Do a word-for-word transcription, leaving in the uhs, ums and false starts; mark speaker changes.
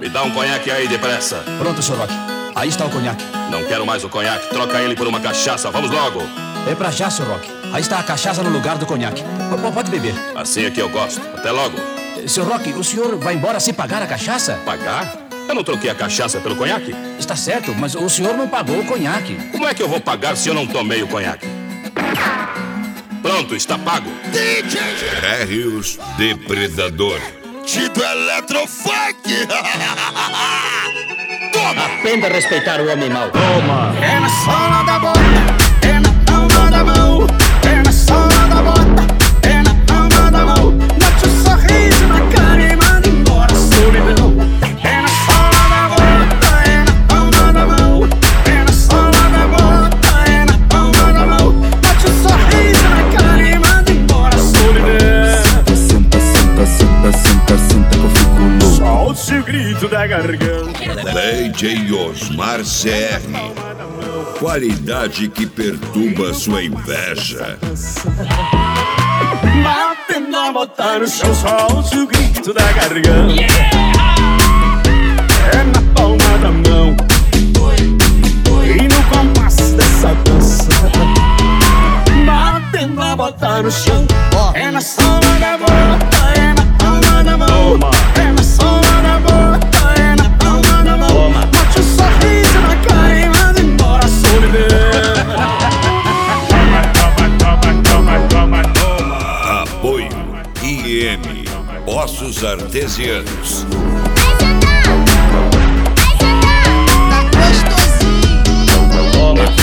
Speaker 1: Me dá um conhaque aí, depressa.
Speaker 2: Pronto, senhor Roque. Aí está o conhaque.
Speaker 1: Não quero mais o conhaque. Troca ele por uma cachaça. Vamos logo.
Speaker 2: É pra já, senhor Roque. Aí está a cachaça no lugar do conhaque. P- Pode beber.
Speaker 1: Assim é que eu gosto. Até logo.
Speaker 2: Eh, Senhor Roque, o senhor vai embora sem pagar a cachaça?
Speaker 1: Pagar? Eu não troquei a cachaça pelo conhaque.
Speaker 2: Está certo, mas o senhor não pagou o conhaque.
Speaker 1: Como é que eu vou pagar se eu não tomei o conhaque? Pronto, está pago.
Speaker 3: D J
Speaker 4: Térreos Depredador.
Speaker 3: Tito Eletrofunk. Toma.
Speaker 2: Aprenda a respeitar o homem mau.
Speaker 5: Toma! É na sola da bota, é na palma da mão. É na sola da bota, é na palma da mão. Bote um sorriso na cara e manda embora a solidão. É na sola da bota, é na palma da mão. É na sola da bota, é na palma da mão. Bote um sorriso na cara e manda embora a solidão.
Speaker 6: Senta, senta, senta, senta, senta que eu fico louco.
Speaker 5: Solte o grito da garganta.
Speaker 4: D J Osmar C R. Qualidade que perturba sua inveja.
Speaker 5: Batendo a botar no chão, solte o grito da garganta. É na palma da mão e no compasso dessa dança. Batendo a botar no chão, é na sola da bota, é na palma da mão. É na sola da bota, é na palma da mão. Bote um sorriso na cara e manda embora a solidão.
Speaker 4: Apoio I M Ossos Artesianos.
Speaker 7: Tá gostosinho.
Speaker 2: Toma.